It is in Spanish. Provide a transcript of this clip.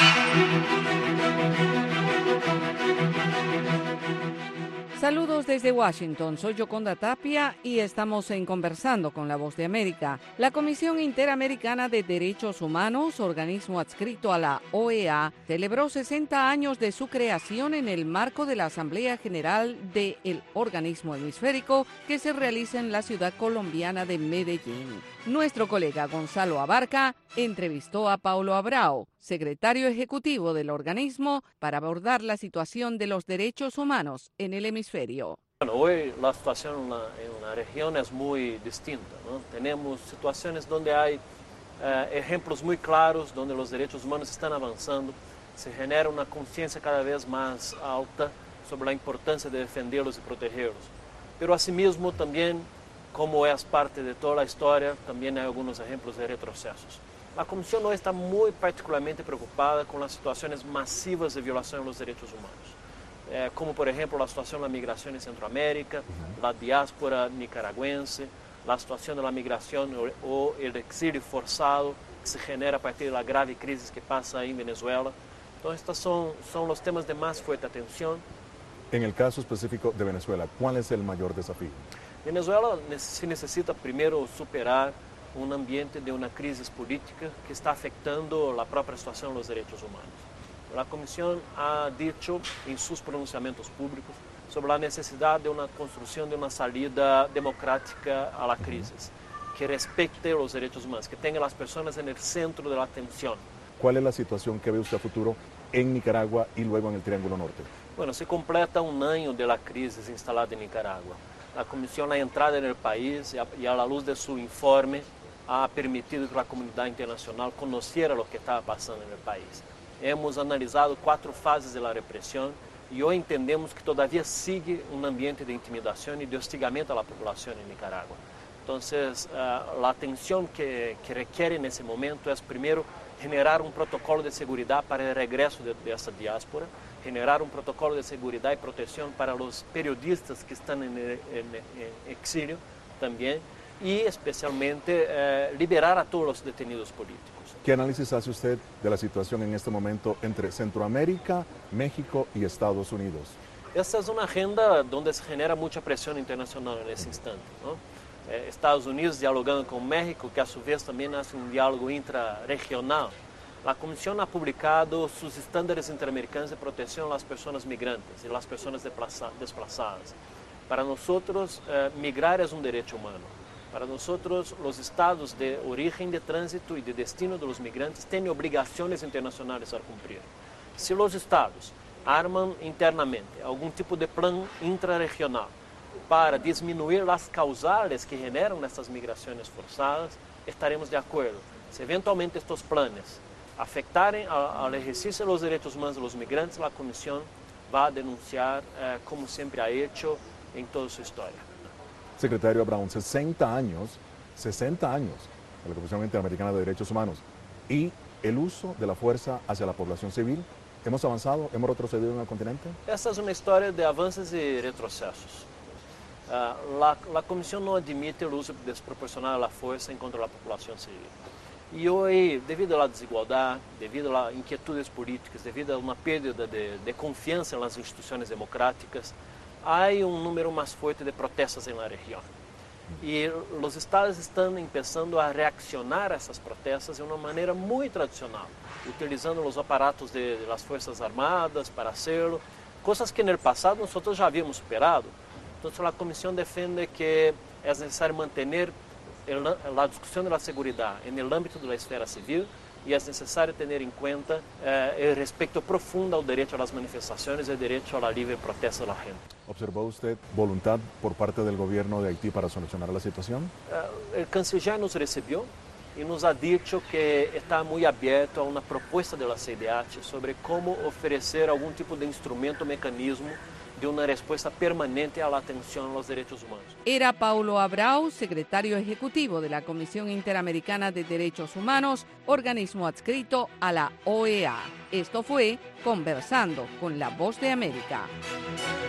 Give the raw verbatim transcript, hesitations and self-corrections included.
Saludos desde Washington, soy Yoconda Tapia y estamos en Conversando con la Voz de América. La Comisión Interamericana de Derechos Humanos, organismo adscrito a la O E A, celebró sesenta años de su creación en el marco de la Asamblea General del organismo hemisférico que se realiza en la ciudad colombiana de Medellín. Nuestro colega Gonzalo Abarca entrevistó a Paulo Abrao, secretario ejecutivo del organismo, para abordar la situación de los derechos humanos en el hemisferio. Bueno, hoy la situación en la, en la región es muy distinta, ¿no? Tenemos situaciones donde hay eh, ejemplos muy claros, donde los derechos humanos están avanzando, se genera una conciencia cada vez más alta sobre la importancia de defenderlos y protegerlos. Pero asimismo también, como es parte de toda la historia, también hay algunos ejemplos de retrocesos. La Comisión hoy está muy particularmente preocupada con las situaciones masivas de violación de los derechos humanos, eh, como por ejemplo la situación de la migración en Centroamérica, uh-huh. la diáspora nicaragüense, la situación de la migración o, o el exilio forzado que se genera a partir de la grave crisis que pasa ahí en Venezuela. Entonces estos son, son los temas de más fuerte atención. En el caso específico de Venezuela, ¿cuál es el mayor desafío? Venezuela se necesita primero superar un ambiente de una crisis política que está afectando la propia situación de los derechos humanos. La Comisión ha dicho en sus pronunciamientos públicos sobre la necesidad de una construcción de una salida democrática a la crisis, que respete los derechos humanos, que tenga a las personas en el centro de la atención. ¿Cuál es la situación que ve usted a futuro en Nicaragua y luego en el Triángulo Norte? Bueno, se completa un año de la crisis instalada en Nicaragua. La Comisión, a entrada en el país y a la luz de su informe, ha permitido que la comunidad internacional conociera lo que estaba pasando en el país. Hemos analizado cuatro fases de la represión y hoy entendemos que todavía sigue un ambiente de intimidación y de hostigamiento a la población en Nicaragua. Entonces, uh, la atención que, que requiere en ese momento es, primero, generar un protocolo de seguridad para el regreso de, de esa diáspora, generar un protocolo de seguridad y protección para los periodistas que están en, en, en exilio también, y especialmente eh, liberar a todos los detenidos políticos. ¿Qué análisis hace usted de la situación en este momento entre Centroamérica, México y Estados Unidos? Esta es una agenda donde se genera mucha presión internacional en ese instante, ¿no? Eh, Estados Unidos dialogando con México, que a su vez también hace un diálogo intrarregional. La Comisión ha publicado sus estándares interamericanos de protección a las personas migrantes y las personas desplazadas. Para nosotros, eh, migrar es un derecho humano. Para nosotros, los estados de origen, de tránsito y de destino de los migrantes tienen obligaciones internacionales a cumplir. Si los estados arman internamente algún tipo de plan intrarregional para disminuir las causales que generan estas migraciones forzadas, estaremos de acuerdo. Si eventualmente estos planes afectarem ao exercício dos direitos humanos dos migrantes, a Comissão vai denunciar, eh, como sempre ha hecho em toda sua história. Secretario Abrao, sesenta años, sesenta años de la Comisión Interamericana de Derechos Humanos y el uso de la fuerza hacia la población civil. ¿Hemos avanzado? ¿Hemos retrocedido en el continente? Esta es una historia de avances y retrocesos. Uh, la, la Comisión no admite el uso desproporcional de la fuerza en contra de la población civil. E hoje, devido à desigualdade, devido a inquietudes políticas, devido a uma perda de, de confiança nas instituições democráticas, há um número mais forte de protestos na região. E os estados estão começando a reaccionar a essas protestas de uma maneira muito tradicional, utilizando os aparatos de, de las Fuerzas Armadas para hacerlo, coisas que no passado nós já havíamos superado. Então, a Comissão defende que é necessário manter a discussão da segurança no âmbito da esfera civil e é necessário ter em conta eh, o respeito profundo ao direito às manifestações e ao direito à livre protesta da gente. ¿Observó usted voluntad por parte del gobierno de Haití para solucionar la situación? Eh, el canciller nos recibió y nos ha dicho que está muy abierto a una propuesta de la C I D H sobre cómo ofrecer algún tipo de instrumento o mecanismo de una respuesta permanente a la atención a los derechos humanos. Era Paulo Abrao, secretario ejecutivo de la Comisión Interamericana de Derechos Humanos, organismo adscrito a la O E A. Esto fue Conversando con la Voz de América.